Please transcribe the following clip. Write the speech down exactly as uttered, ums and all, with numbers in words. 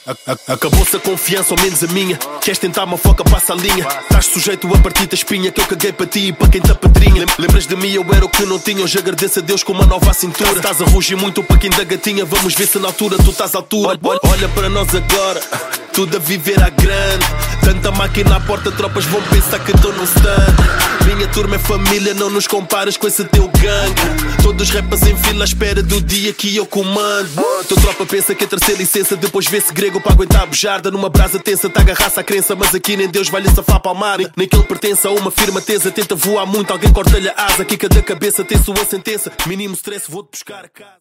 A- a- Acabou-se a confiança, ao menos a minha. Queres tentar uma foca, passa a linha. Estás sujeito a partir da espinha que eu caguei para ti e para quem te apedrinha. Lem- Lembras de mim, eu era o que eu não tinha. Hoje agradeço a Deus com uma nova cintura. Estás a rugir muito para quem da gatinha. Vamos ver se na altura tu estás à altura. Olha, olha para nós agora, tudo a viver à grande. Tanta máquina à porta, tropas vão pensar que estou num stand. Minha turma é família, não nos compares com esse teu gangue. Todos rapas em fila à espera do dia que eu comando. Tua tropa pensa que é terceira licença, depois vê-se grego para aguentar a bujarda. Numa brasa tensa, tá agarraça a crença, mas aqui nem Deus vai lhe safar para o mar. Nem que ele pertença a uma firma tesa, tenta voar muito, alguém corta-lhe a asa. Aqui cada cabeça tem sua sentença, mínimo stress, vou-te buscar a casa.